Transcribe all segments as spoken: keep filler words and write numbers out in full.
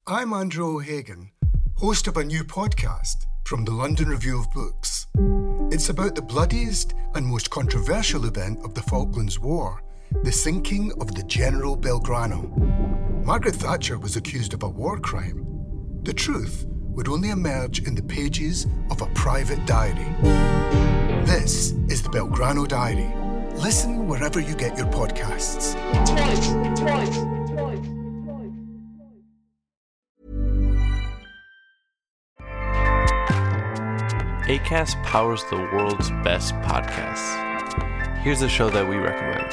I'm Andrew O'Hagan, host of a new podcast from the London Review of Books. It's about the bloodiest and most controversial event of the Falklands War, the sinking of the General Belgrano. Margaret Thatcher was accused of a war crime. The truth would only emerge in the pages of a private diary. This is the Belgrano Diary. Listen wherever you get your podcasts. Twice, twice, twice, twice. Acast powers the world's best podcasts. Here's a show that we recommend.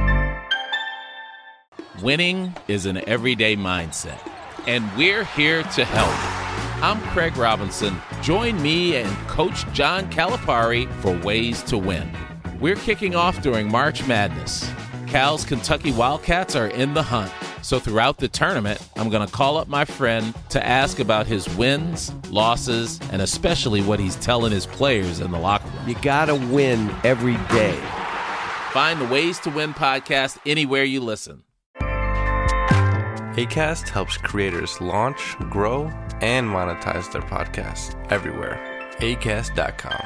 Winning is an everyday mindset, and we're here to help. I'm Craig Robinson. Join me and Coach John Calipari for Ways to Win. We're kicking off during March Madness. Cal's Kentucky Wildcats are in the hunt. So throughout the tournament, I'm going to call up my friend to ask about his wins, losses, and especially what he's telling his players in the locker room. You got to win every day. Find the Ways to Win podcast anywhere you listen. Acast helps creators launch, grow, and monetize their podcasts everywhere. acast dot com.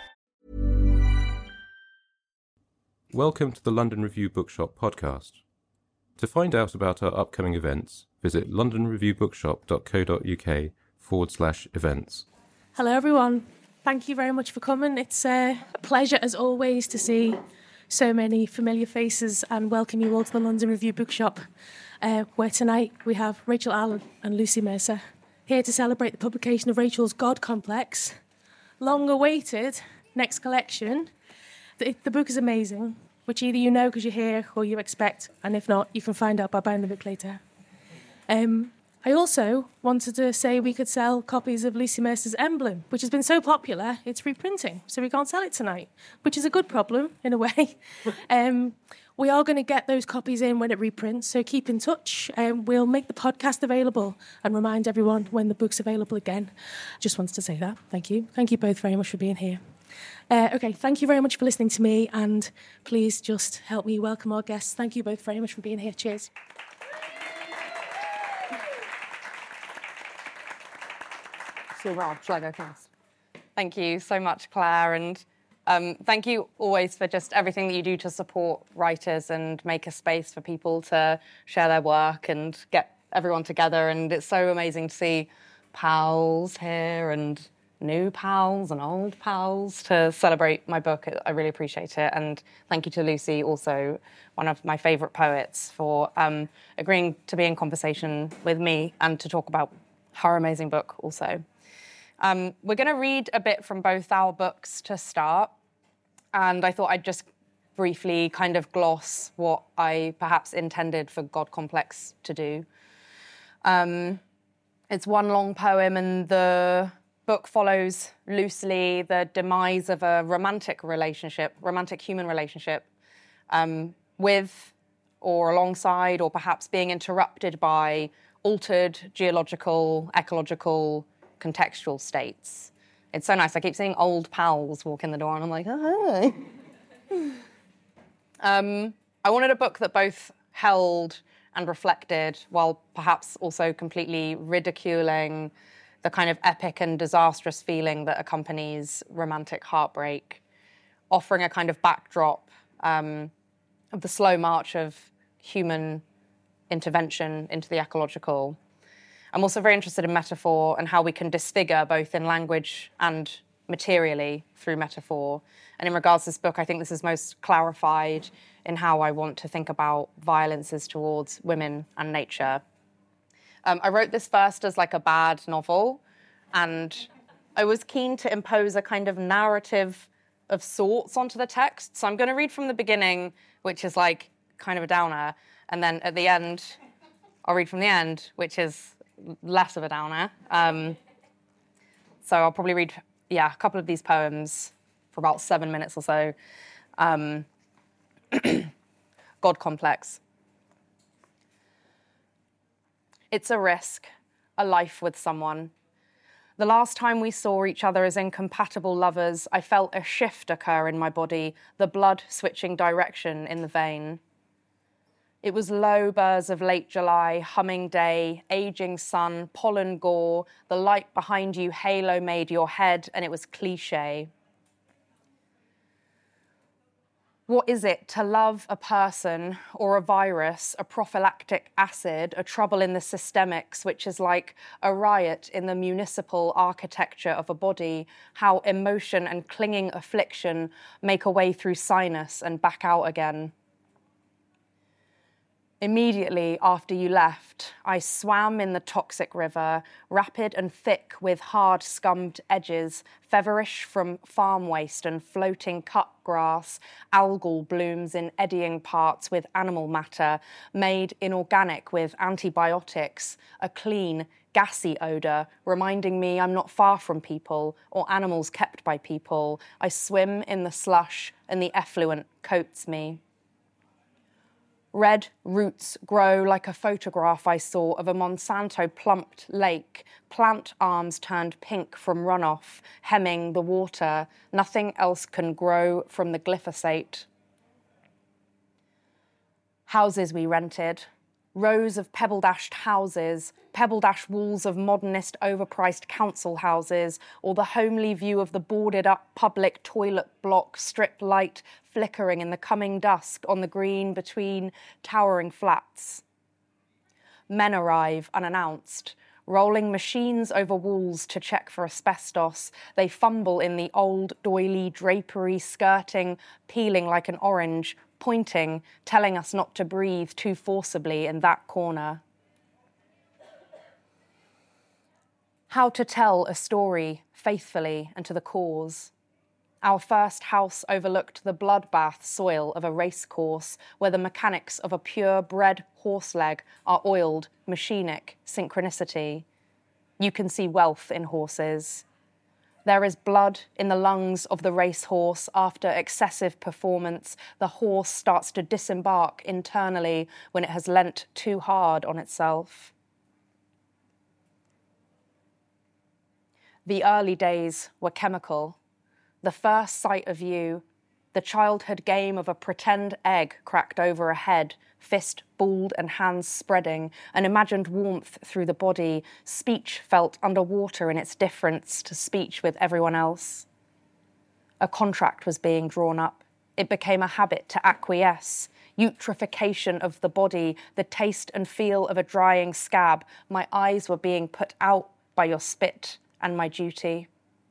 Welcome to the London Review Bookshop podcast. To find out about our upcoming events, visit londonreviewbookshop.co.uk forward slash events. Hello everyone, thank you very much for coming. It's uh, a pleasure as always to see so many familiar faces and welcome you all to the London Review Bookshop, uh, where tonight we have Rachel Allen and Lucy Mercer here to celebrate the publication of Rachel's God Complex, long-awaited next collection. The, the book is amazing, which either you know because you're here or you expect, and if not, you can find out by buying the book later. Um, I also wanted to say we could sell copies of Lucy Mercer's Emblem, which has been so popular, it's reprinting, so we can't sell it tonight, which is a good problem, in a way. um, we are going to get those copies in when it reprints, so keep in touch. Um, we'll make the podcast available and remind everyone when the book's available again. Just wanted to say that. Thank you. Thank you both very much for being here. Uh, okay, thank you very much for listening to me, and please just help me welcome our guests. Thank you both very much for being here. Cheers. So, well, shall I go first? Thank you so much, Claire, and um, thank you always for just everything that you do to support writers and make a space for people to share their work and get everyone together. And it's so amazing to see pals here and new pals and old pals to celebrate my book. I really appreciate it. And thank you to Lucy, also one of my favourite poets, for um, agreeing to be in conversation with me and to talk about her amazing book also. Um, we're going to read a bit from both our books to start. And I thought I'd just briefly kind of gloss what I perhaps intended for God Complex to do. Um, it's one long poem, and the book follows loosely the demise of a romantic relationship, romantic human relationship, um, with or alongside or perhaps being interrupted by altered geological, ecological, contextual states. It's so nice. I keep seeing old pals walk in the door and I'm like, oh, hi. um, I wanted a book that both held and reflected while perhaps also completely ridiculing the kind of epic and disastrous feeling that accompanies romantic heartbreak, offering a kind of backdrop um, of the slow march of human intervention into the ecological. I'm also very interested in metaphor and how we can disfigure both in language and materially through metaphor. And in regards to this book, I think this is most clarified in how I want to think about violences towards women and nature. Um, I wrote this first as like a bad novel, and I was keen to impose a kind of narrative of sorts onto the text. So I'm going to read from the beginning, which is like kind of a downer, and then at the end, I'll read from the end, which is less of a downer. Um, so I'll probably read, yeah, a couple of these poems for about seven minutes or so. Um, God Complex. It's a risk, a life with someone. The last time we saw each other as incompatible lovers, I felt a shift occur in my body, the blood switching direction in the vein. It was low burrs of late July, humming day, aging sun, pollen gore, the light behind you halo made your head, and it was cliche. What is it to love a person or a virus, a prophylactic acid, a trouble in the systemics, which is like a riot in the municipal architecture of a body, how emotion and clinging affliction make a way through sinus and back out again? Immediately after you left, I swam in the toxic river, rapid and thick with hard scummed edges, feverish from farm waste and floating cut grass, algal blooms in eddying parts with animal matter, made inorganic with antibiotics, a clean, gassy odour, reminding me I'm not far from people or animals kept by people. I swim in the slush and the effluent coats me. Red roots grow like a photograph I saw of a Monsanto plumped lake, plant arms turned pink from runoff, hemming the water. Nothing else can grow from the glyphosate. Houses we rented. Rows of pebble-dashed houses, pebble-dashed walls of modernist overpriced council houses, or the homely view of the boarded-up public toilet block strip light flickering in the coming dusk on the green between towering flats. Men arrive unannounced, rolling machines over walls to check for asbestos. They fumble in the old doily drapery skirting, peeling like an orange, pointing, telling us not to breathe too forcibly in that corner. How to tell a story faithfully and to the cause. Our first house overlooked the bloodbath soil of a racecourse where the mechanics of a pure-bred horse leg are oiled, machinic, synchronicity. You can see wealth in horses. There is blood in the lungs of the racehorse. After excessive performance, the horse starts to disembark internally when it has lent too hard on itself. The early days were chemical. The first sight of you, the childhood game of a pretend egg cracked over a head, fist balled and hands spreading, an imagined warmth through the body, speech felt underwater in its difference to speech with everyone else. A contract was being drawn up. It became a habit to acquiesce. Eutrophication of the body, the taste and feel of a drying scab. My eyes were being put out by your spit and my duty.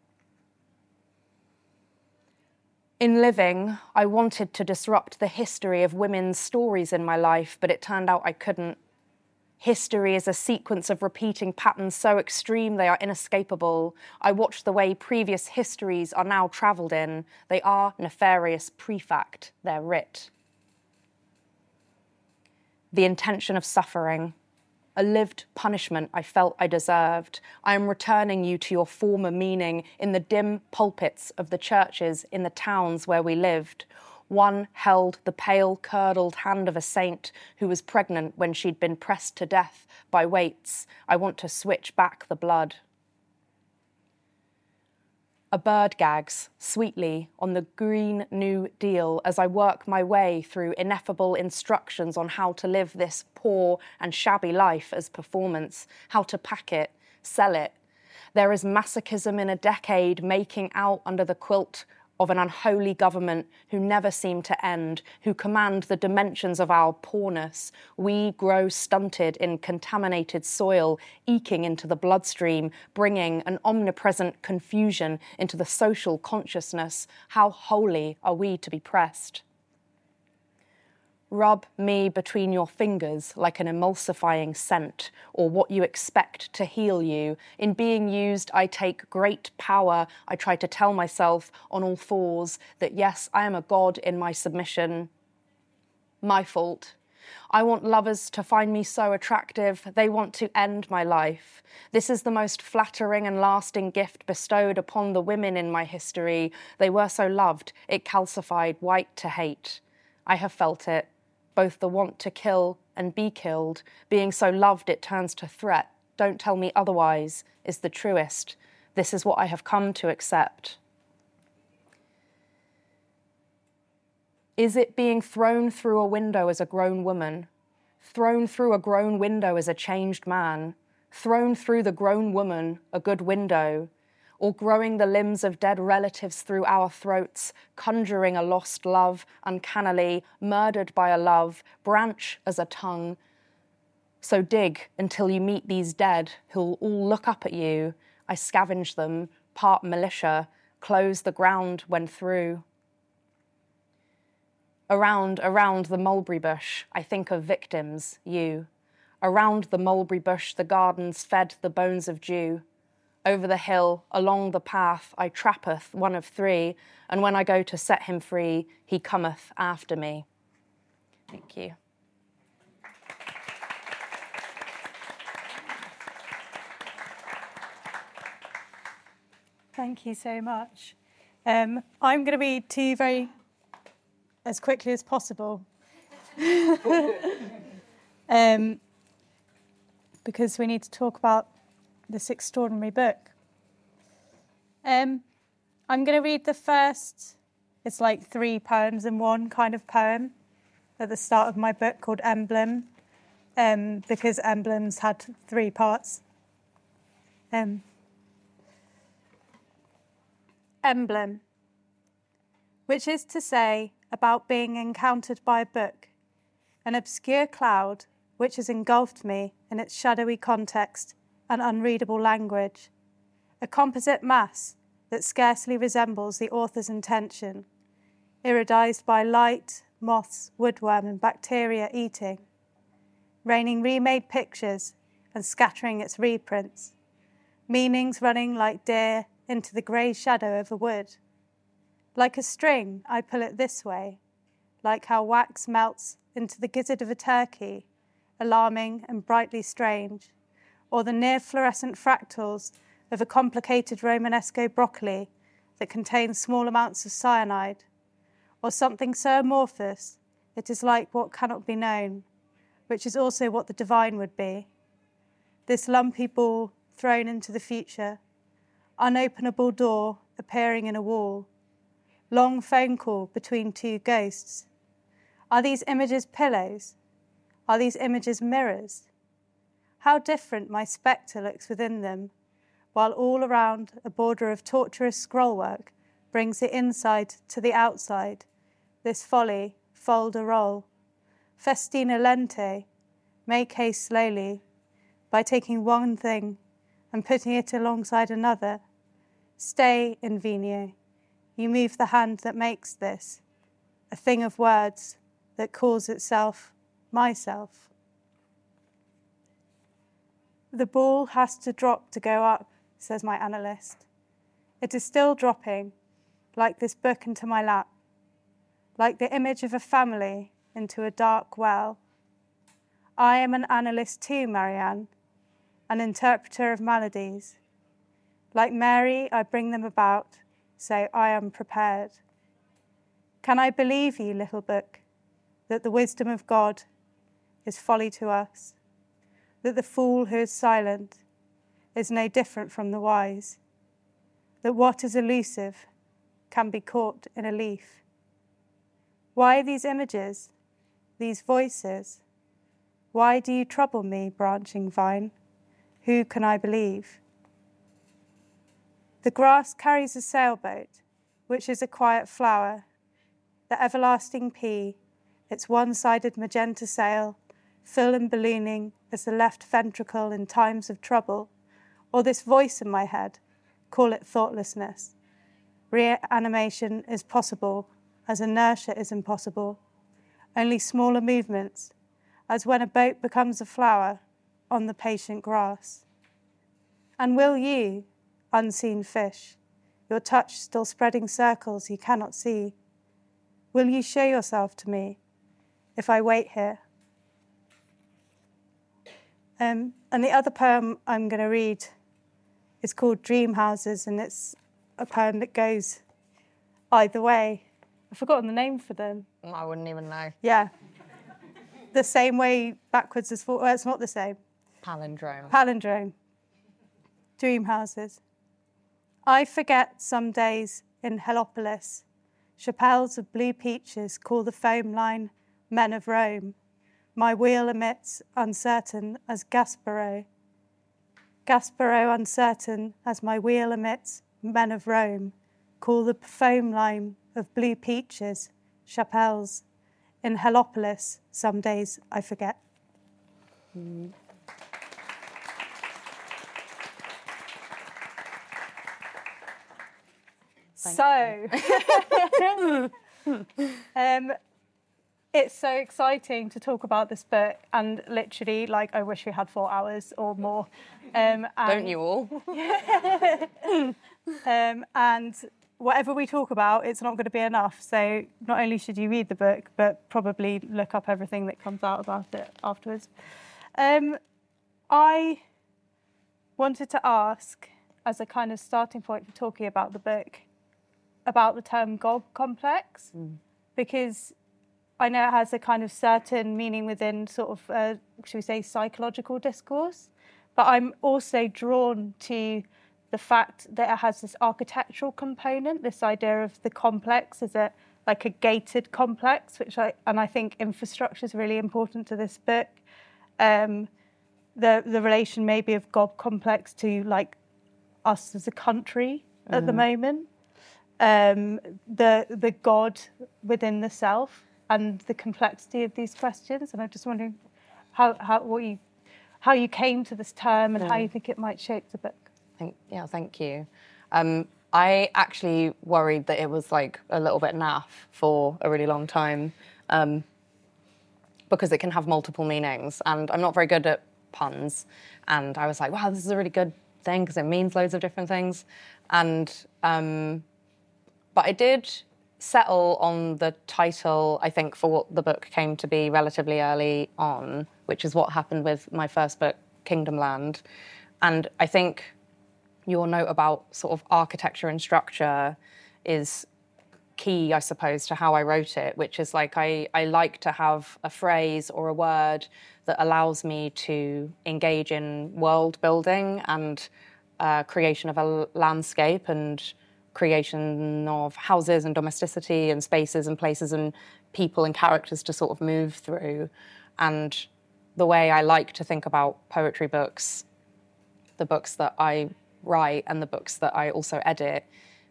In living, I wanted to disrupt the history of women's stories in my life, but it turned out I couldn't. History is a sequence of repeating patterns so extreme they are inescapable. I watched the way previous histories are now travelled in. They are nefarious prefact, their writ. The intention of suffering. A lived punishment I felt I deserved. I am returning you to your former meaning in the dim pulpits of the churches in the towns where we lived. One held the pale, curdled hand of a saint who was pregnant when she'd been pressed to death by weights. I want to switch back the blood. A bird gags sweetly on the Green New Deal as I work my way through ineffable instructions on how to live this poor and shabby life as performance, how to pack it, sell it. There is masochism in a decade making out under the quilt of an unholy government who never seem to end, who command the dimensions of our poorness. We grow stunted in contaminated soil, eking into the bloodstream, bringing an omnipresent confusion into the social consciousness. How wholly are we to be pressed? Rub me between your fingers like an emulsifying scent, or what you expect to heal you. In being used, I take great power. I try to tell myself on all fours that yes, I am a god in my submission. My fault. I want lovers to find me so attractive, they want to end my life. This is the most flattering and lasting gift bestowed upon the women in my history. They were so loved, it calcified white to hate. I have felt it. Both the want to kill and be killed, being so loved it turns to threat. Don't tell me otherwise is the truest. This is what I have come to accept. Is it being thrown through a window as a grown woman, thrown through a grown window as a changed man, thrown through the grown woman a good window, or growing the limbs of dead relatives through our throats, conjuring a lost love, uncannily, murdered by a love, branch as a tongue. So dig until you meet these dead who'll all look up at you. I scavenge them, part militia, close the ground when through. Around, around the mulberry bush, I think of victims, you. Around the mulberry bush, the gardens fed the bones of dew. Over the hill, along the path, I trappeth one of three, and when I go to set him free, he cometh after me. Thank you. Thank you so much. Um, I'm going to read to you very as quickly as possible. um, because we need to talk about this extraordinary book. Um, I'm going to read the first, it's like three poems in one kind of poem at the start of my book called Emblem, um, because Emblems had three parts. Um, Emblem, which is to say about being encountered by a book, an obscure cloud which has engulfed me in its shadowy context and unreadable language, a composite mass that scarcely resembles the author's intention, iridized by light, moths, woodworm and bacteria eating, raining remade pictures and scattering its reprints, meanings running like deer into the grey shadow of a wood. Like a string, I pull it this way, like how wax melts into the gizzard of a turkey, alarming and brightly strange, or the near fluorescent fractals of a complicated Romanesco broccoli that contains small amounts of cyanide, or something so amorphous it is like what cannot be known, which is also what the divine would be. This lumpy ball thrown into the future, unopenable door appearing in a wall, long phone call between two ghosts. Are these images pillows? Are these images mirrors? How different my spectre looks within them, while all around a border of tortuous scrollwork brings the inside to the outside, this folly, fold a roll. Festina lente, make haste slowly, by taking one thing and putting it alongside another. Stay, Invenio, you move the hand that makes this, a thing of words that calls itself myself. The ball has to drop to go up, says my analyst. It is still dropping, like this book into my lap, like the image of a family into a dark well. I am an analyst too, Marianne, an interpreter of maladies. Like Mary, I bring them about, so I am prepared. Can I believe you, little book, that the wisdom of God is folly to us, that the fool who is silent is no different from the wise, that what is elusive can be caught in a leaf? Why these images, these voices? Why do you trouble me, branching vine? Who can I believe? The grass carries a sailboat, which is a quiet flower, the everlasting pea, its one-sided magenta sail, full and ballooning as the left ventricle in times of trouble, or this voice in my head, call it thoughtlessness. Reanimation is possible, as inertia is impossible, only smaller movements, as when a boat becomes a flower on the patient grass. And will you, unseen fish, your touch still spreading circles you cannot see, will you show yourself to me if I wait here? Um, and the other poem I'm going to read is called Dream Houses, and it's a poem that goes either way. I've forgotten the name for them. I wouldn't even know. Yeah. The same way backwards as forward. Well, it's not the same. Palindrome. Palindrome. Dream houses. I forget some days in Heliopolis, chapels of blue peaches call the foam line men of Rome, my wheel emits uncertain as Gasparo. Gasparo uncertain as my wheel emits, men of Rome, call the foam lime of blue peaches, chapelles. In Helopolis, some days I forget. Mm. So, um, it's so exciting to talk about this book, and literally, like, I wish we had four hours or more. Um, and, Don't you all? um, and whatever we talk about, it's not going to be enough. So not only should you read the book, but probably look up everything that comes out about it afterwards. Um, I wanted to ask, as a kind of starting point for talking about the book, about the term God complex, mm. because I know it has a kind of certain meaning within sort of, uh, should we say, psychological discourse, but I'm also drawn to the fact that it has this architectural component, this idea of the complex as a like a gated complex, which I and I think infrastructure is really important to this book. Um, the the relation maybe of God complex to like us as a country mm. at the moment, um, the the God within the self. And the complexity of these questions, and I'm just wondering how how what you how you came to this term and mm. how you think it might shape the book. Thank, yeah, thank you. Um, I actually worried that it was like a little bit naff for a really long time, um, because it can have multiple meanings, and I'm not very good at puns. And I was like, wow, this is a really good thing because it means loads of different things. And um, but I did settle on the title, I think, for what the book came to be relatively early on, which is what happened with my first book, Kingdom Land. And I think your note about sort of architecture and structure is key, I suppose, to how I wrote it, which is like I, I like to have a phrase or a word that allows me to engage in world building and uh, creation of a landscape and creation of houses and domesticity and spaces and places and people and characters to sort of move through. And the way I like to think about poetry books, the books that I write and the books that I also edit,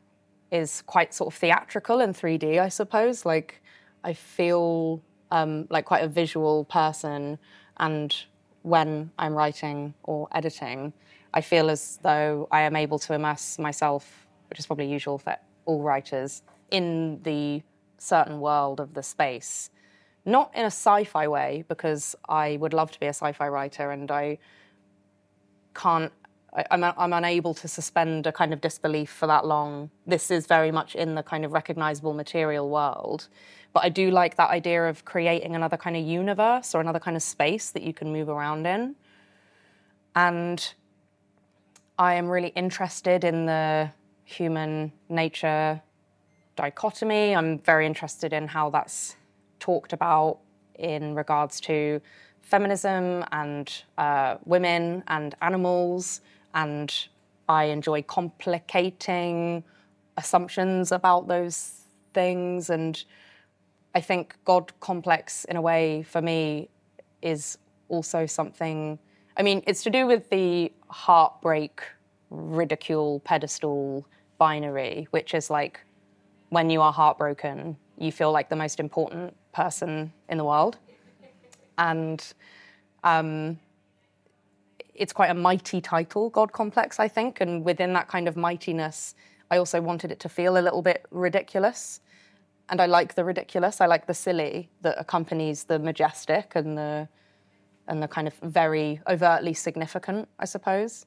is quite sort of theatrical and three D, I suppose. Like, I feel um, like quite a visual person, and when I'm writing or editing, I feel as though I am able to immerse myself, which is probably usual for all writers, in the certain world of the space. Not in a sci-fi way, because I would love to be a sci-fi writer and I can't, I, I'm, I'm unable to suspend a kind of disbelief for that long. This is very much in the kind of recognizable material world. But I do like that idea of creating another kind of universe or another kind of space that you can move around in. And I am really interested in the human nature dichotomy. I'm very interested in how that's talked about in regards to feminism and uh, women and animals, and I enjoy complicating assumptions about those things. And I think God complex, in a way, for me, is also something, I mean, it's to do with the heartbreak, ridicule, pedestal binary, which is like, when you are heartbroken, you feel like the most important person in the world. And um, it's quite a mighty title, God Complex, I think. And within that kind of mightiness, I also wanted it to feel a little bit ridiculous. And I like the ridiculous. I like the silly that accompanies the majestic and the and the kind of very overtly significant, I suppose.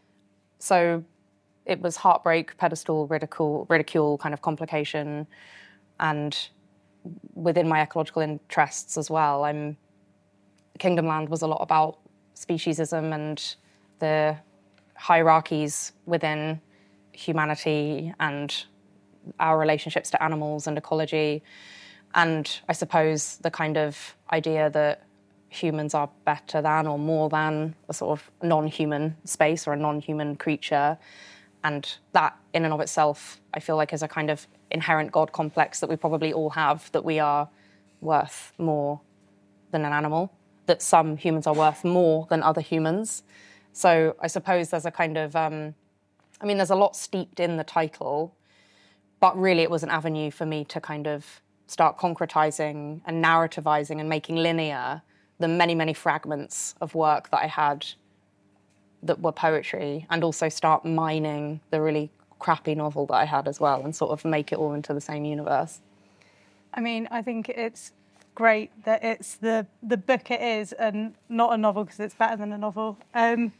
So it was heartbreak, pedestal, ridicule, ridicule, kind of complication, and within my ecological interests as well. I'm Kingdom Land was a lot about speciesism and the hierarchies within humanity and our relationships to animals and ecology. And I suppose the kind of idea that humans are better than or more than a sort of non-human space or a non-human creature. And that in and of itself, I feel like is a kind of inherent God complex that we probably all have, that we are worth more than an animal. that some humans are worth more than other humans. So I suppose there's a kind of, um, I mean, there's a lot steeped in the title, but really it was an avenue for me to kind of start concretizing and narrativizing and making linear the many, many fragments of work that I had that were poetry, and also start mining the really crappy novel that I had as well and sort of make it all into the same universe. I mean, I think it's great that it's the, the book it is and not a novel, because it's better than a novel. Um,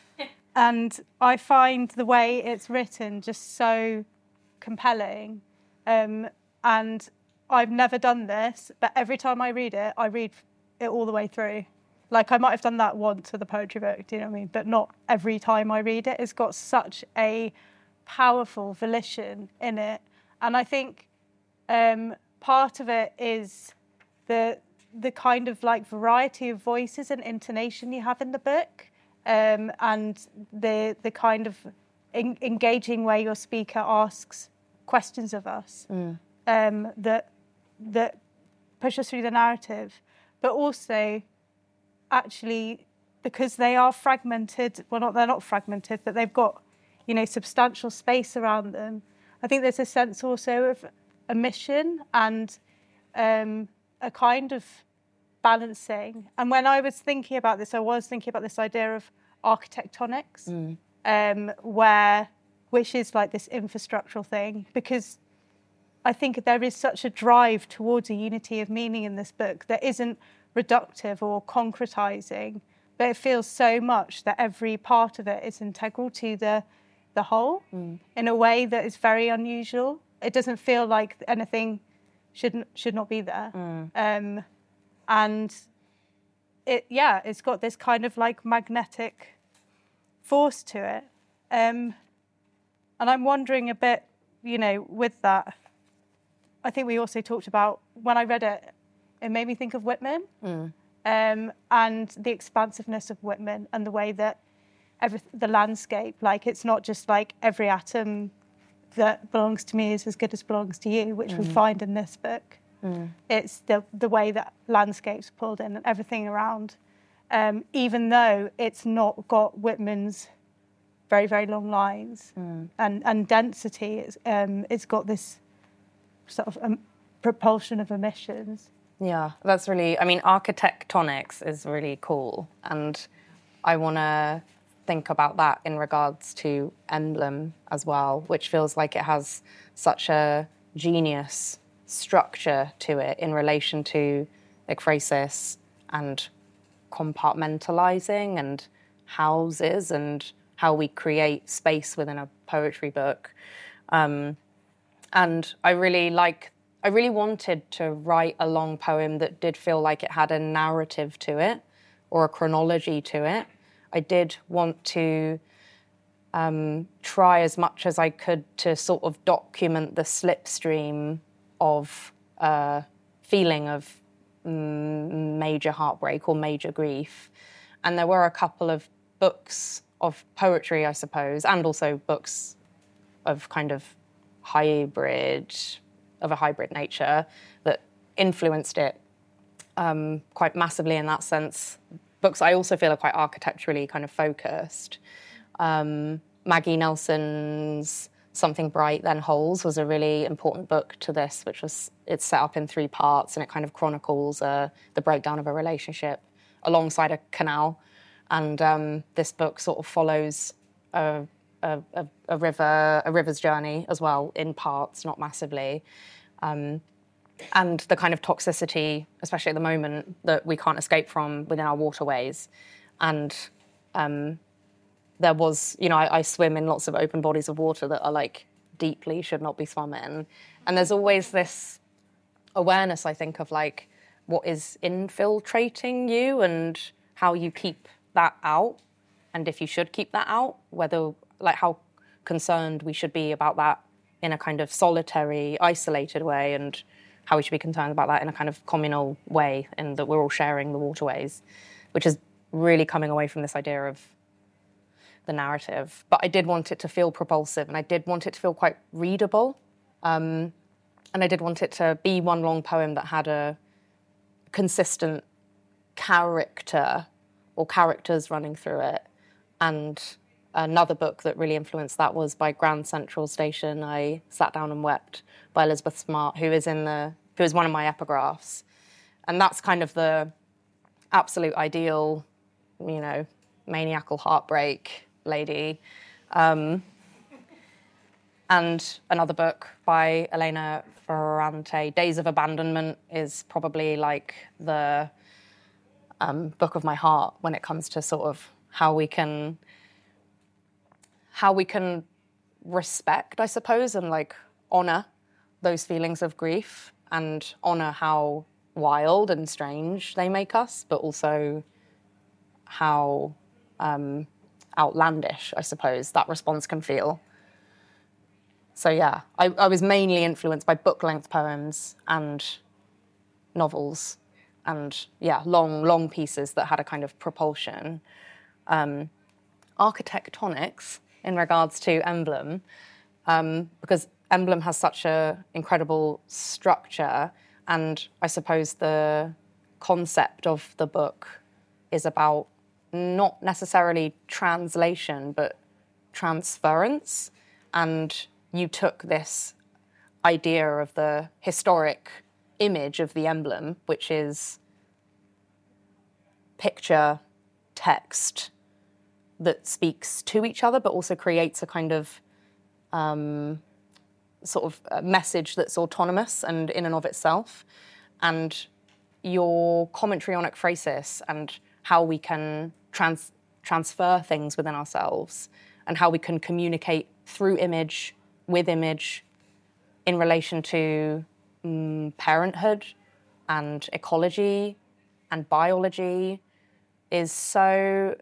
and I find the way it's written just so compelling. Um, and I've never done this, but every time I read it, I read it all the way through. Like, I might have done that once with a poetry book, do you know what I mean? But not every time I read it. It's got such a powerful volition in it. And I think um, part of it is the the kind of like variety of voices and intonation you have in the book, um, and the the kind of en- engaging way your speaker asks questions of us mm. um, that that push us through the narrative, but also actually, because they are fragmented, well, not they're not fragmented, but they've got, you know, substantial space around them. I think there's a sense also of a mission and um, a kind of balancing. And when I was thinking about this, I was thinking about this idea of architectonics, mm. um, where which is like this infrastructural thing, because I think there is such a drive towards a unity of meaning in this book that isn't reductive or concretizing, but it feels so much that every part of it is integral to the the whole mm. in a way that is very unusual. It doesn't feel like anything should should not be there. Mm. Um, and it, yeah, it's got this kind of like magnetic force to it. Um, and I'm wondering a bit, you know, with that, I think we also talked about, when I read it, it made me think of Whitman mm. um, and the expansiveness of Whitman and the way that every, the landscape, like it's not just like every atom that belongs to me is as good as belongs to you, which mm. we find in this book. Mm. It's the the way that landscape's pulled in and everything around, um, even though it's not got Whitman's very, very long lines mm. and, and density. It's, um, it's got this sort of um, propulsion of emissions. Yeah, that's really, I mean, architectonics is really cool. And I want to think about that in regards to Emblem as well, which feels like it has such a genius structure to it in relation to ekphrasis and compartmentalizing and houses and how we create space within a poetry book. Um, and I really like I really wanted to write a long poem that did feel like it had a narrative to it or a chronology to it. I did want to um, try as much as I could to sort of document the slipstream of a feeling of mm, major heartbreak or major grief. And there were a couple of books of poetry, I suppose, and also books of kind of hybrid, of a hybrid nature that influenced it um, quite massively in that sense. Books I also feel are quite architecturally kind of focused. Um, Maggie Nelson's Something Bright Then Holes was a really important book to this, which was, it's set up in three parts and it kind of chronicles uh, the breakdown of a relationship alongside a canal. And um, this book sort of follows a, a, a, a river, a river's journey as well, in parts, not massively. Um, and the kind of toxicity, especially at the moment, that we can't escape from within our waterways. And um, there was, you know, I, I swim in lots of open bodies of water that are like deeply should not be swum in. And there's always this awareness, I think, of like what is infiltrating you and how you keep that out, and if you should keep that out, whether, like, how concerned we should be about that in a kind of solitary, isolated way, and how we should be concerned about that in a kind of communal way, and that we're all sharing the waterways, which is really coming away from this idea of the narrative. But I did want it to feel propulsive, and I did want it to feel quite readable, um, and I did want it to be one long poem that had a consistent character or characters running through it. And another book that really influenced that was by Grand Central Station, I Sat Down and Wept by Elizabeth Smart, who is in the who is one of my epigraphs. And that's kind of the absolute ideal, you know, maniacal heartbreak lady. Um, and another book by Elena Ferrante, Days of Abandonment, is probably like the um, book of my heart when it comes to sort of how we can how we can respect, I suppose, and like honor those feelings of grief and honor how wild and strange they make us, but also how um, outlandish, I suppose, that response can feel. So yeah, I, I was mainly influenced by book-length poems and novels and yeah, long, long pieces that had a kind of propulsion. Um, architectonics in regards to Emblem, um, because Emblem has such an incredible structure, and I suppose the concept of the book is about not necessarily translation, but transference. And you took this idea of the historic image of the emblem, which is picture, text, that speaks to each other, but also creates a kind of um, sort of a message that's autonomous and in and of itself. And your commentary on ekphrasis and how we can trans- transfer things within ourselves and how we can communicate through image, with image, in relation to um, parenthood and ecology and biology is so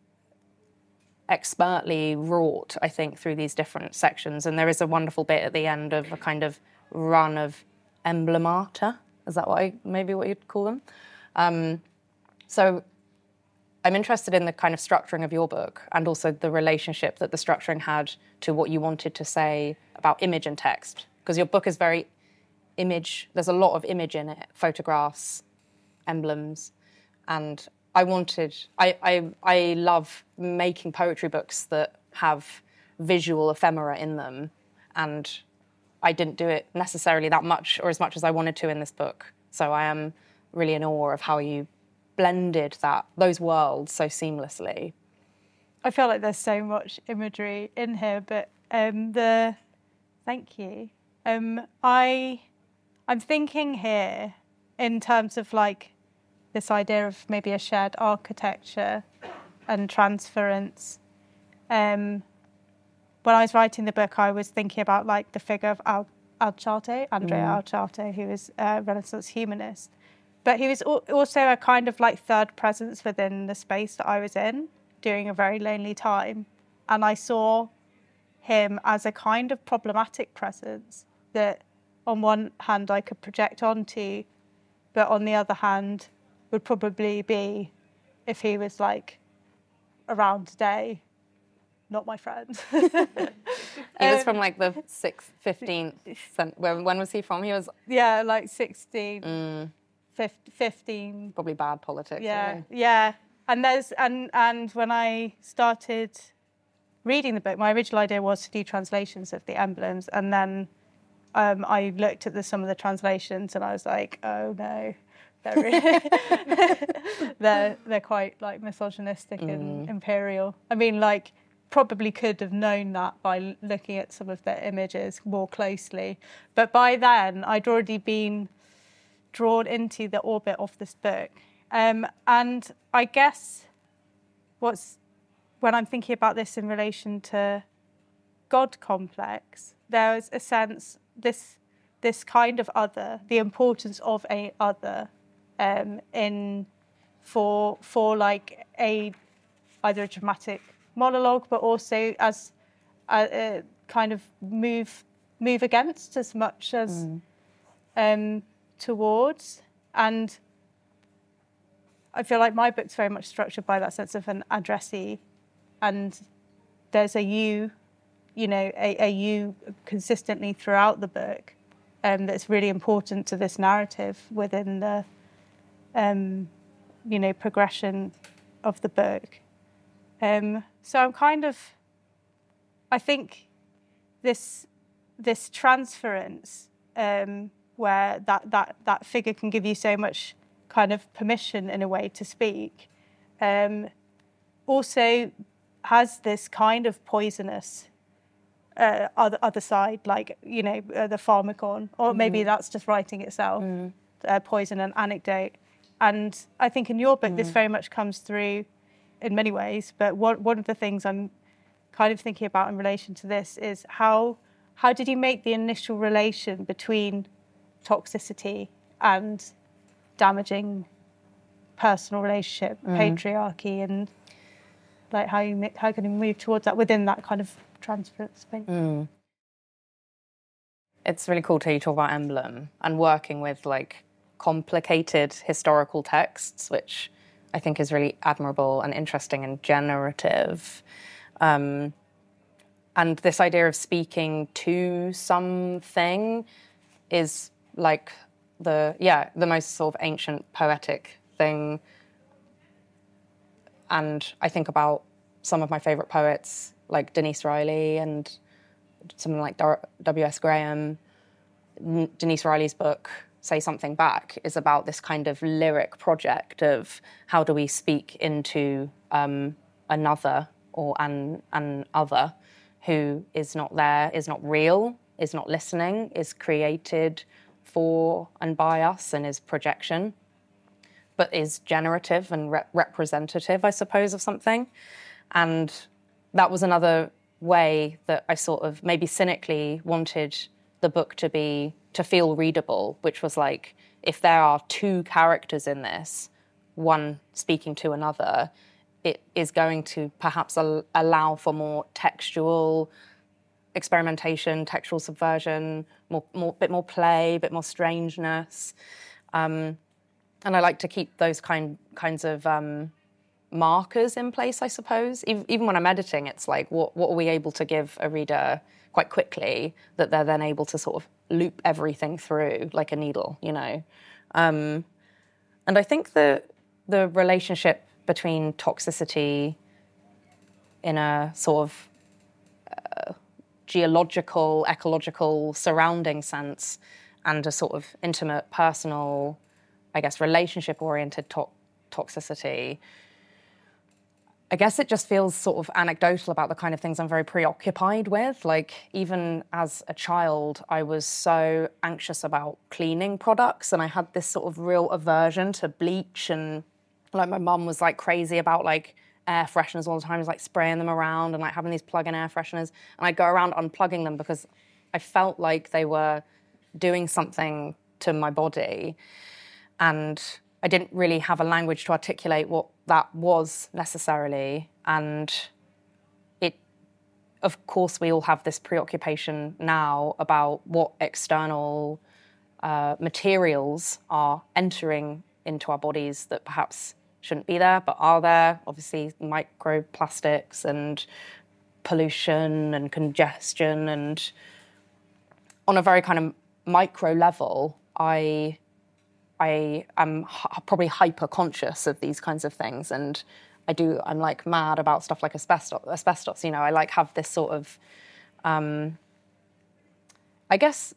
expertly wrought, I think, through these different sections. And there is a wonderful bit at the end of a kind of run of emblemata. Is that what I, maybe what you'd call them? Um, so I'm interested in the kind of structuring of your book and also the relationship that the structuring had to what you wanted to say about image and text. Because your book is very image, there's a lot of image in it, photographs, emblems, and I wanted, I, I, I love making poetry books that have visual ephemera in them, and I didn't do it necessarily that much or as much as I wanted to in this book. So I am really in awe of how you blended that those worlds so seamlessly. I feel like there's so much imagery in here, but um, the thank you. Um, I I'm thinking here in terms of like this idea of maybe a shared architecture and transference. Um, when I was writing the book, I was thinking about like the figure of Al- Alciate, Andrea mm. Alciate, who was a Renaissance humanist. But he was also a kind of like third presence within the space that I was in during a very lonely time. And I saw him as a kind of problematic presence that on one hand I could project onto, but on the other hand would probably be, if he was like around today, not my friend. He was um, from like the sixth, fifteenth, when, when was he from? He was... Yeah, like sixteen. Mm. fifteen. Probably bad politics. Yeah, really. yeah. And there's and and when I started reading the book, my original idea was to do translations of the emblems, and then um, I looked at the, some of the translations, and I was like, oh no, they're really they're they're quite like misogynistic mm. and imperial. I mean, like probably could have known that by looking at some of their images more closely, but by then I'd already been drawn into the orbit of this book. Um, and I guess what's, when I'm thinking about this in relation to God complex, there is a sense, this this kind of other, the importance of a other um, in, for, for like a, either a dramatic monologue, but also as a, a kind of move, move against as much as, mm. um, towards. And I feel like my book's very much structured by that sense of an addressee, and there's a you, you know, a, a you consistently throughout the book um, that's really important to this narrative within the um, you know, progression of the book. Um, so I'm kind of, I think this this transference um, where that, that, that figure can give you so much kind of permission in a way to speak, um, also has this kind of poisonous uh, other, other side, like, you know, uh, the pharmacon, or maybe mm. that's just writing itself, mm. uh, poison and anecdote. And I think in your book, mm. this very much comes through in many ways, but one, one of the things I'm kind of thinking about in relation to this is how how did you make the initial relation between toxicity and damaging personal relationship, mm. patriarchy, and like how you how can you move towards that within that kind of transference space? Mm. It's really cool to hear you talk about Emblem and working with like complicated historical texts, which I think is really admirable and interesting and generative. Um, and this idea of speaking to something is like the, yeah, the most sort of ancient poetic thing. And I think about some of my favourite poets, like Denise Riley and someone like W S Graham. Denise Riley's book, Say Something Back, is about this kind of lyric project of how do we speak into um, another or an, an other who is not there, is not real, is not listening, is created for and by us and is projection, but is generative and re- representative, I suppose, of something. And that was another way that I sort of maybe cynically wanted the book to be, to feel readable, which was like, if there are two characters in this, one speaking to another, it is going to perhaps al- allow for more textual experimentation, textual subversion, more, more, bit more play, bit more strangeness. Um, and I like to keep those kind kinds of um, markers in place, I suppose. Even, even when I'm editing, it's like, what, what are we able to give a reader quite quickly that they're then able to sort of loop everything through like a needle, you know? Um, and I think the the relationship between toxicity in a sort of uh, geological, ecological, surrounding sense and a sort of intimate, personal, I guess, relationship-oriented to- toxicity, I guess it just feels sort of anecdotal about the kind of things I'm very preoccupied with. Like, even as a child, I was so anxious about cleaning products, and I had this sort of real aversion to bleach, and like my mum was like crazy about like air fresheners all the time, like spraying them around and like having these plug-in air fresheners. And I'd go around unplugging them because I felt like they were doing something to my body. And I didn't really have a language to articulate what that was necessarily. And it, of course, we all have this preoccupation now about what external uh, materials are entering into our bodies that perhaps shouldn't be there, but are there. Obviously, microplastics and pollution and congestion. And on a very kind of micro level, I... I am h- probably hyper-conscious of these kinds of things, and I do, I'm like mad about stuff like asbestos, asbestos, you know, I like have this sort of, um, I guess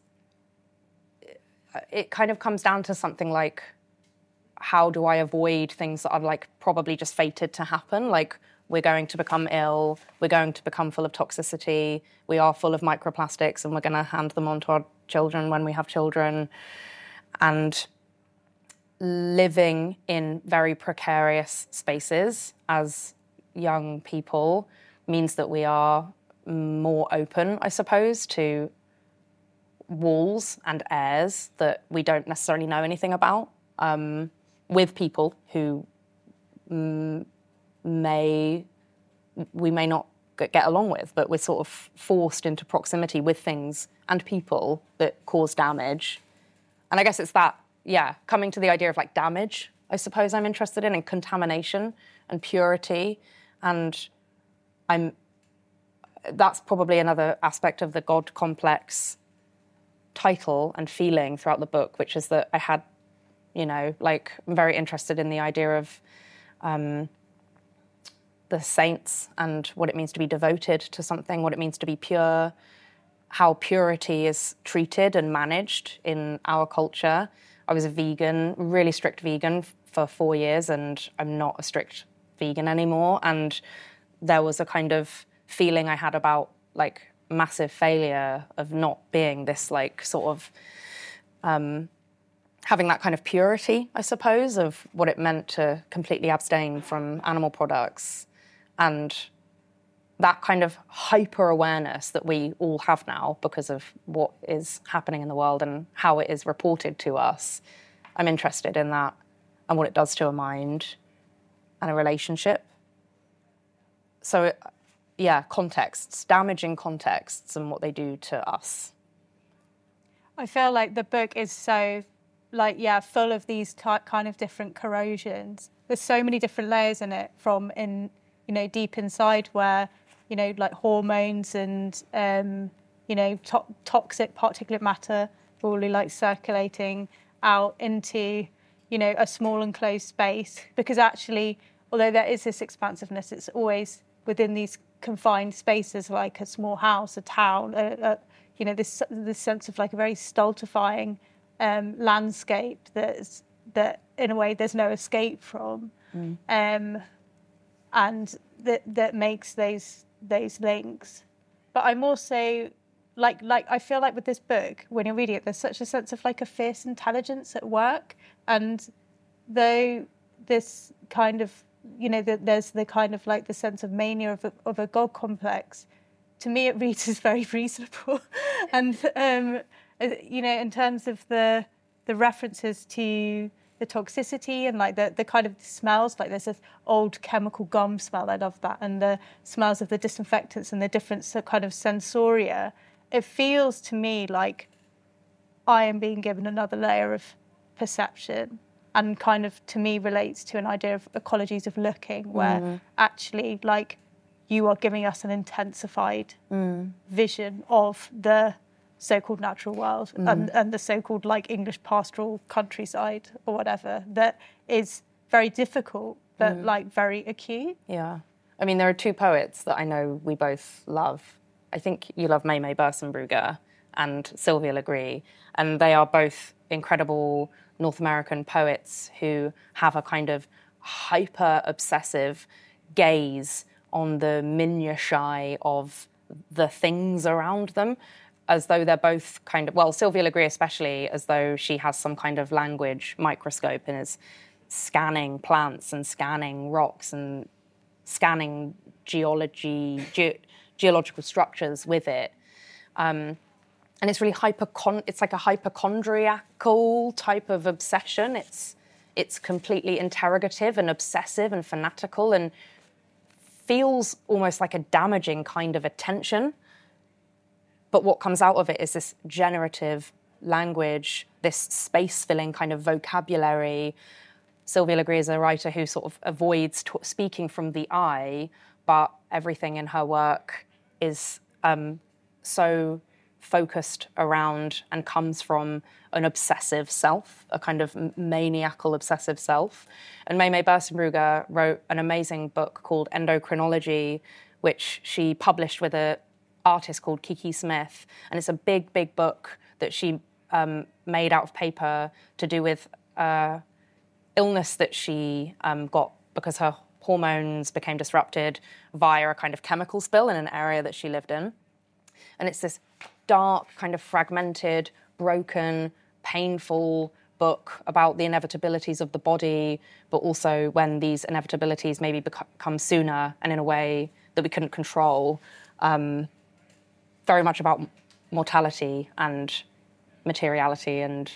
it kind of comes down to something like, how do I avoid things that are like probably just fated to happen? Like, we're going to become ill, we're going to become full of toxicity, we are full of microplastics, and we're going to hand them on to our children when we have children. And living in very precarious spaces as young people means that we are more open, I suppose, to walls and airs that we don't necessarily know anything about, um, with people who mm, may, we may not get along with, but we're sort of forced into proximity with things and people that cause damage. And I guess it's that, yeah, coming to the idea of like damage, I suppose I'm interested in, and contamination and purity. And I'm, that's probably another aspect of the God complex title and feeling throughout the book, which is that I had You know, like I'm very interested in the idea of um, the saints and what it means to be devoted to something, what it means to be pure, how purity is treated and managed in our culture. I was a vegan, really strict vegan for four years, and I'm not a strict vegan anymore. And there was a kind of feeling I had about like massive failure of not being this like sort of um, having that kind of purity, I suppose, of what it meant to completely abstain from animal products. And that kind of hyper-awareness that we all have now because of what is happening in the world and how it is reported to us, I'm interested in that and what it does to a mind and a relationship. So, yeah, contexts, damaging contexts and what they do to us. I feel like the book is so, like, yeah, full of these ty- kind of different corrosions. There's so many different layers in it, from in, you know, deep inside where, you know, like hormones and, um, you know, to- toxic particulate matter probably like circulating out into, you know, a small enclosed space. Because actually, although there is this expansiveness, it's always within these confined spaces, like a small house, a town, a, a, you know, this this sense of like a very stultifying um, landscape that's, that in a way there's no escape from, mm. um, and that that makes those those links. But I'm also like like I feel like with this book, when you're reading it, there's such a sense of like a fierce intelligence at work, and though this kind of, you know, the, there's the kind of like the sense of mania of a, of a God complex, to me it reads as very reasonable. And, um, you know, in terms of the the references to the toxicity and like the, the kind of smells, like there's this old chemical gum smell, I love that, and the smells of the disinfectants and the different kind of sensoria, it feels to me like I am being given another layer of perception, and kind of, to me, relates to an idea of ecologies of looking, where mm. actually, like, you are giving us an intensified mm. vision of the so-called natural world mm. and, and the so-called, like, English pastoral countryside or whatever, that is very difficult, but, mm. like, very acute. Yeah. I mean, there are two poets that I know we both love. I think you love May-May Bersenbrugger and Sylvia Legris, and they are both incredible North American poets who have a kind of hyper-obsessive gaze on the minutiae of the things around them, as though they're both kind of, well, Sylvia Legris especially, as though she has some kind of language microscope and is scanning plants and scanning rocks and scanning geology, ge- geological structures with it. Um, And it's really hyperchon. It's like a hypochondriacal type of obsession. It's it's completely interrogative and obsessive and fanatical, and feels almost like a damaging kind of attention. But what comes out of it is this generative language, this space-filling kind of vocabulary. Sylvia Legris is a writer who sort of avoids t- speaking from the I, but everything in her work is um, so focused around and comes from an obsessive self, a kind of maniacal obsessive self. And May-May Bersenbrugger wrote an amazing book called Endocrinology, which she published with an artist called Kiki Smith. And it's a big, big book that she um, made out of paper to do with uh, illness that she um, got because her hormones became disrupted via a kind of chemical spill in an area that she lived in. And it's this dark, kind of fragmented, broken, painful book about the inevitabilities of the body, but also when these inevitabilities maybe become sooner and in a way that we couldn't control. Um, very much about mortality and materiality and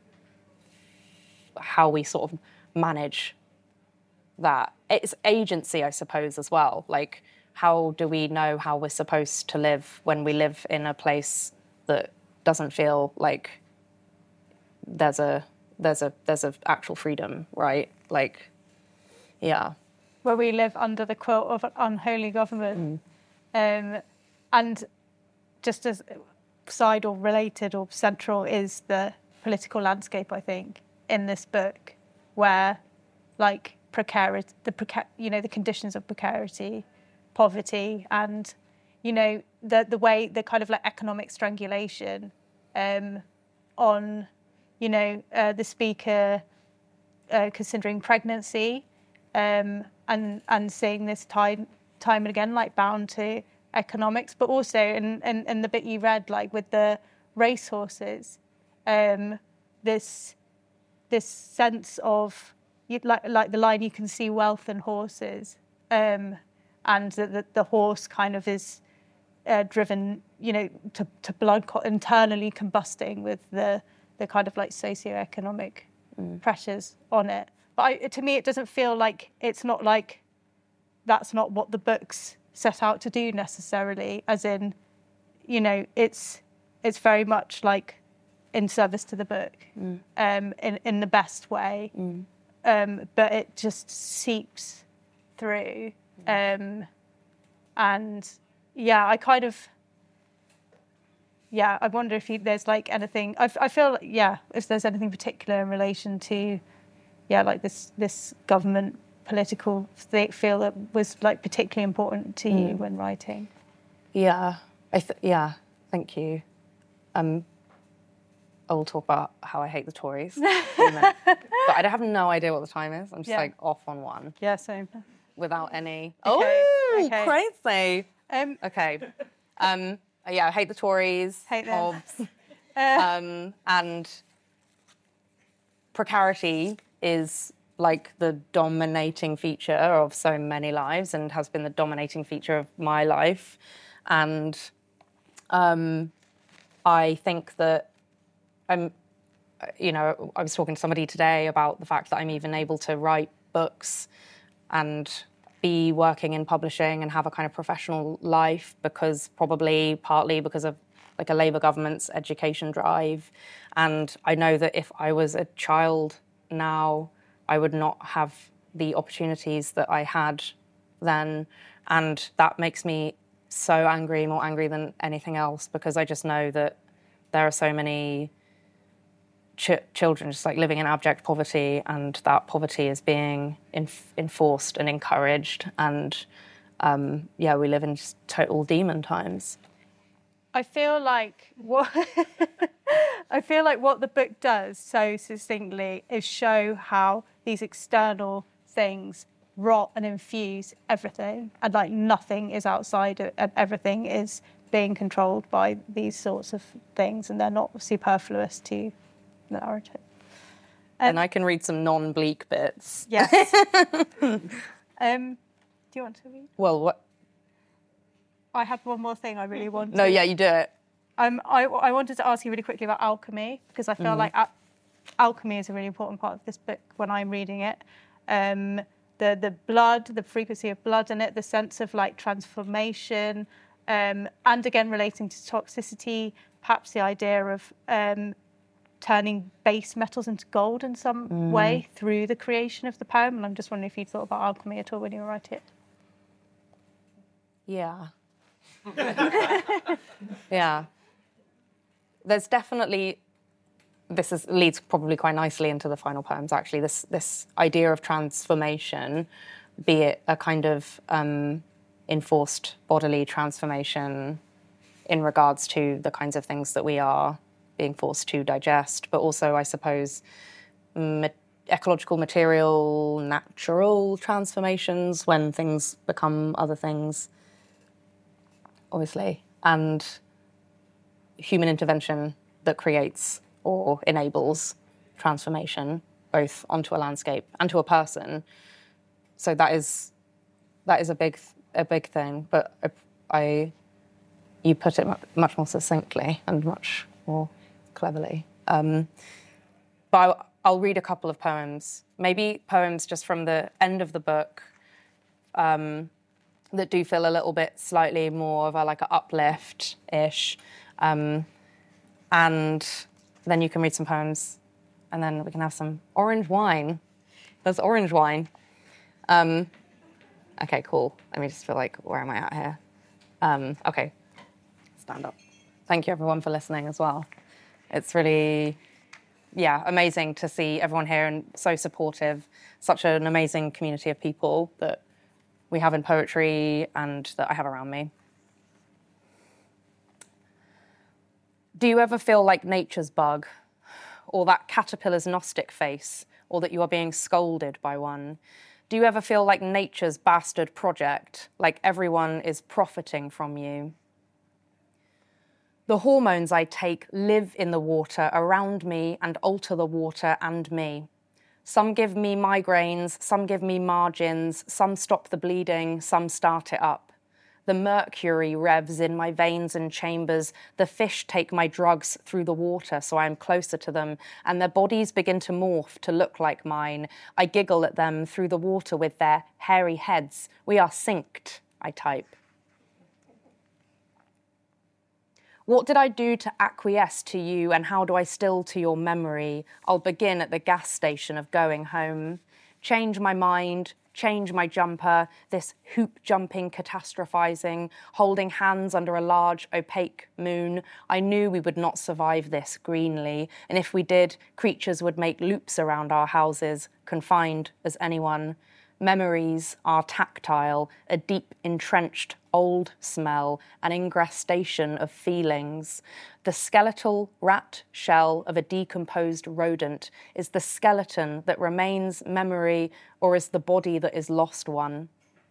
how we sort of manage that. It's agency, I suppose, as well. Like, how do we know how we're supposed to live when we live in a place that doesn't feel like there's a there's a there's a actual freedom, right? Like, yeah, where we live under the quilt of an unholy government, mm. um, and just as side or related or central is the political landscape, I think, in this book where, like, precarity, the preca- you know, the conditions of precarity, poverty, and, you know, the the way, the kind of like economic strangulation um, on, you know, uh, the speaker uh, considering pregnancy um, and and seeing this time time and again, like, bound to economics, but also in, in, in the bit you read, like with the racehorses, um, this this sense of, like like the line, you can see wealth in horses, um, and the, the the horse kind of is uh, driven, you know, to to blood co- internally combusting with the the kind of like socioeconomic mm. pressures on it. But I, to me, it doesn't feel like, it's not like that's not what the books set out to do necessarily. As in, you know, it's it's very much like in service to the book, mm. um, in in the best way. Mm. Um, but it just seeps through. Um, and yeah, I kind of, yeah, I wonder if you, there's like anything, I, I feel, like, yeah, if there's anything particular in relation to, yeah, like this, this government political th- feel that was like particularly important to mm. you when writing. Yeah, I th- yeah, thank you. Um, I will talk about how I hate the Tories in a minute. But I have no idea what the time is. I'm just yeah. like off on one. Yeah, same. Without any... Okay. Oh, okay. crazy. Um, okay. Um, yeah, I hate the Tories. Hate them. Hobbes, uh, um, and precarity is like the dominating feature of so many lives and has been the dominating feature of my life. And um, I think that I'm, you know, I was talking to somebody today about the fact that I'm even able to write books and be working in publishing and have a kind of professional life because probably partly because of like a Labour government's education drive. And I know that if I was a child now, I would not have the opportunities that I had then. And that makes me so angry, more angry than anything else, because I just know that there are so many ch- children just like living in abject poverty, and that poverty is being inf- enforced and encouraged. And um, yeah, we live in just total demon times. I feel like what I feel like what the book does so succinctly is show how these external things rot and infuse everything, and like nothing is outside it, and everything is being controlled by these sorts of things, and they're not superfluous to the narrative. Um, and I can read some non-bleak bits. Yes. um, do you want to read? Well, what? I had one more thing I really wanted. No, yeah, you do it. Um, I, I wanted to ask you really quickly about alchemy, because I feel mm. like al- alchemy is a really important part of this book when I'm reading it. Um, the the blood, the frequency of blood in it, the sense of like transformation, um, and again relating to toxicity, perhaps the idea of um, turning base metals into gold in some mm. way through the creation of the poem. And I'm just wondering if you thought about alchemy at all when you were writing it. Yeah. yeah. There's definitely, this is, leads probably quite nicely into the final poems, actually, this this idea of transformation, be it a kind of um, enforced bodily transformation in regards to the kinds of things that we are being forced to digest, but also, I suppose, ma- ecological, material, natural transformations when things become other things, obviously, and human intervention that creates or enables transformation, both onto a landscape and to a person. So that is that is a big a big thing. But I, I you put it much more succinctly and much more cleverly. Um, but I'll, I'll read a couple of poems, maybe poems just from the end of the book. Um, that do feel a little bit slightly more of a like an uplift-ish. Um, and then you can read some poems, and then we can have some orange wine. There's orange wine. Um, okay, cool. Let me just feel like, where am I at here? Um, okay, stand up. Thank you everyone for listening as well. It's really yeah, amazing to see everyone here and so supportive. Such an amazing community of people that we have in poetry and that I have around me. Do you ever feel like nature's bug, or that caterpillar's Gnostic face, or that you are being scolded by one? Do you ever feel like nature's bastard project, like everyone is profiting from you? The hormones I take live in the water around me and alter the water and me. Some give me migraines, some give me margins, some stop the bleeding, some start it up. The mercury revs in my veins and chambers. The fish take my drugs through the water so I am closer to them, and their bodies begin to morph to look like mine. I giggle at them through the water with their hairy heads. We are synced, I type. What did I do to acquiesce to you, and how do I still to your memory? I'll begin at the gas station of going home. Change my mind, change my jumper, this hoop-jumping catastrophizing, holding hands under a large, opaque moon. I knew we would not survive this greenly, and if we did, creatures would make loops around our houses, confined as anyone. Memories are tactile, a deep, entrenched, old smell, an ingrestation of feelings. The skeletal rat shell of a decomposed rodent is the skeleton that remains memory, or is the body that is lost one.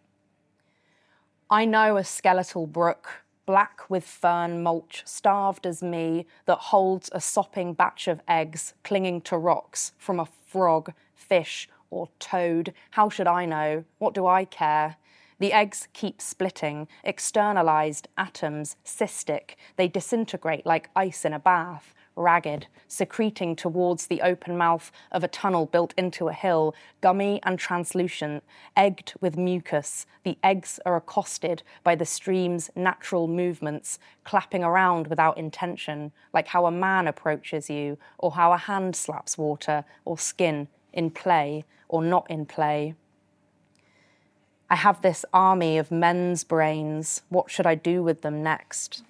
I know a skeletal brook, black with fern mulch, starved as me, that holds a sopping batch of eggs clinging to rocks from a frog, fish, or toad. How should I know? What do I care? The eggs keep splitting, externalized atoms, cystic. They disintegrate like ice in a bath, ragged, secreting towards the open mouth of a tunnel built into a hill, gummy and translucent, egged with mucus. The eggs are accosted by the stream's natural movements, clapping around without intention, like how a man approaches you, or how a hand slaps water or skin in play or not in play. I have this army of men's brains. What should I do with them next?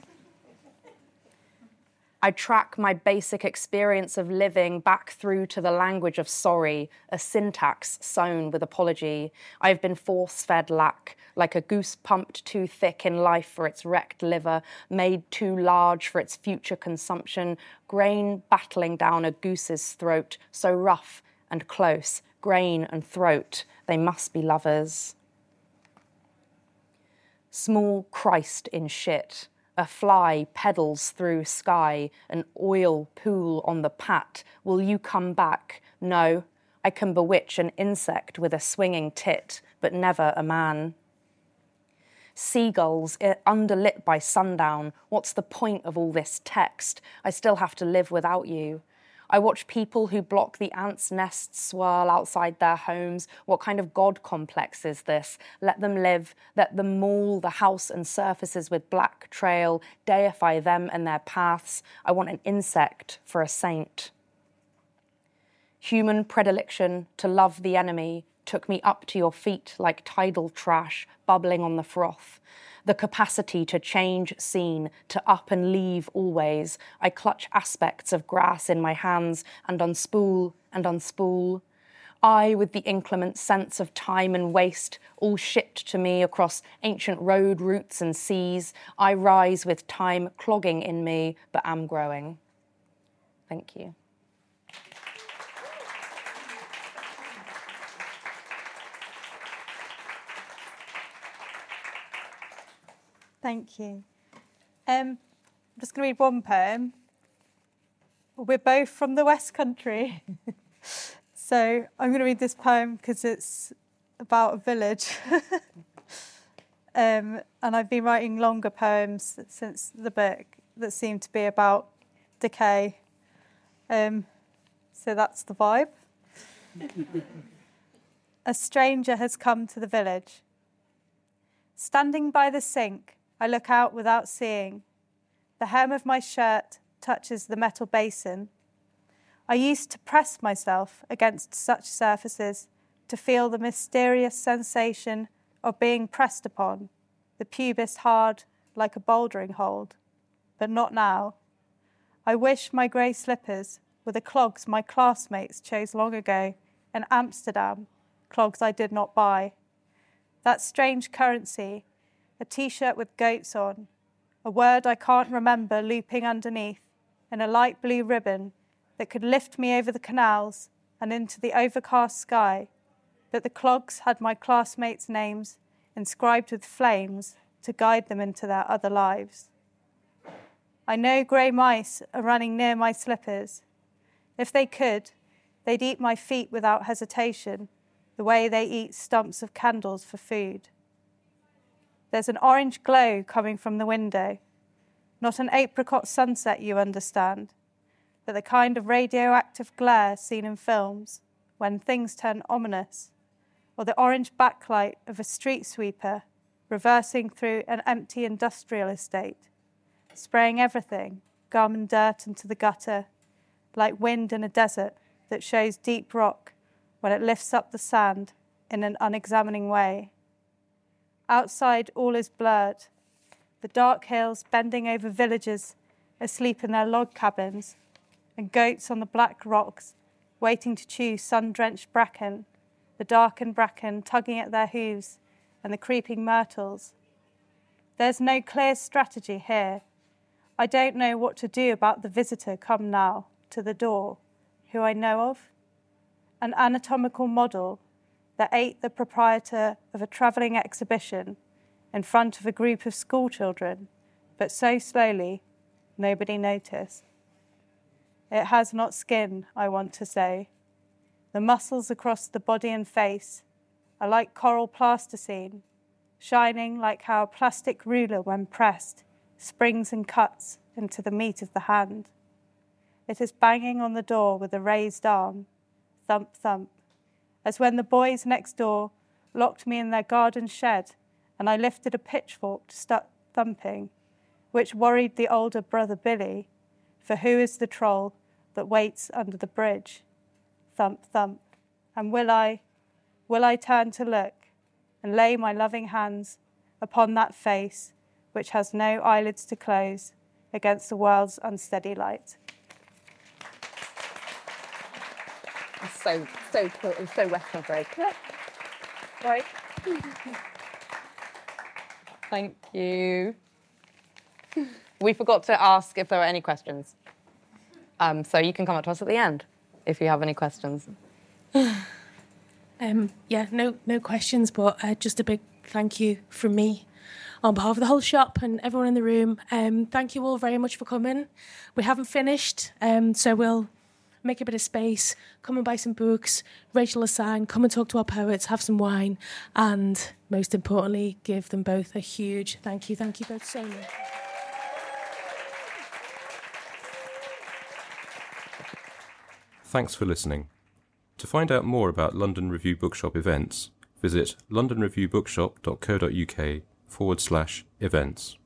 I track my basic experience of living back through to the language of sorry, a syntax sown with apology. I have been force-fed lack, like a goose pumped too thick in life for its wrecked liver, made too large for its future consumption, grain battling down a goose's throat, so rough and close, grain and throat, they must be lovers. Small Christ in shit. A fly pedals through sky, an oil pool on the pat. Will you come back? No, I can bewitch an insect with a swinging tit, but never a man. Seagulls underlit by sundown. What's the point of all this text? I still have to live without you. I watch people who block the ants' nests swirl outside their homes. What kind of God complex is this? Let them live, let them maul the house and surfaces with black trail, deify them and their paths. I want an insect for a saint. Human predilection to love the enemy took me up to your feet like tidal trash bubbling on the froth. The capacity to change scene, to up and leave always. I clutch aspects of grass in my hands and unspool and unspool. I, with the inclement sense of time and waste, all shipped to me across ancient road routes and seas. I rise with time clogging in me, but am growing. Thank you. Thank you. Um, I'm just going to read one poem. We're both from the West Country. So I'm going to read this poem because it's about a village. um, and I've been writing longer poems since the book that seem to be about decay. Um, so that's the vibe. A stranger has come to the village. Standing by the sink, I look out without seeing. The hem of my shirt touches the metal basin. I used to press myself against such surfaces to feel the mysterious sensation of being pressed upon, the pubis hard like a bouldering hold. But not now. I wish my grey slippers were the clogs my classmates chose long ago in Amsterdam, clogs I did not buy. That strange currency, a T-shirt with goats on, a word I can't remember looping underneath in a light blue ribbon that could lift me over the canals and into the overcast sky, but the clogs had my classmates' names inscribed with flames to guide them into their other lives. I know grey mice are running near my slippers. If they could, they'd eat my feet without hesitation, the way they eat stumps of candles for food. There's an orange glow coming from the window, not an apricot sunset, you understand, but the kind of radioactive glare seen in films when things turn ominous, or the orange backlight of a street sweeper reversing through an empty industrial estate, spraying everything, gum and dirt into the gutter, like wind in a desert that shows deep rock when it lifts up the sand in an unexamining way. Outside, all is blurred, the dark hills bending over villagers asleep in their log cabins, and goats on the black rocks waiting to chew sun-drenched bracken, the darkened bracken tugging at their hooves and the creeping myrtles. There's no clear strategy here. I don't know what to do about the visitor come now to the door, who I know of. An anatomical model that ate the proprietor of a travelling exhibition in front of a group of schoolchildren, but so slowly nobody noticed. It has not skin, I want to say. The muscles across the body and face are like coral plasticine, shining like how a plastic ruler, when pressed, springs and cuts into the meat of the hand. It is banging on the door with a raised arm, thump, thump, as when the boys next door locked me in their garden shed and I lifted a pitchfork to start thumping, which worried the older brother Billy, for who is the troll that waits under the bridge? Thump, thump. And will I, will I turn to look and lay my loving hands upon that face which has no eyelids to close against the world's unsteady light? It's so, so cool. It's so Western break. Right. Thank you. We forgot to ask if there were any questions. Um, so you can come up to us at the end if you have any questions. um, yeah, no, no questions, but uh, just a big thank you from me on behalf of the whole shop and everyone in the room. Um, thank you all very much for coming. We haven't finished, um, so we'll make a bit of space, come and buy some books, Rachel a sign, come and talk to our poets, have some wine, and most importantly, give them both a huge thank you. Thank you both so much. Thanks for listening. To find out more about London Review Bookshop events, visit londonreviewbookshop.co.uk forward slash events.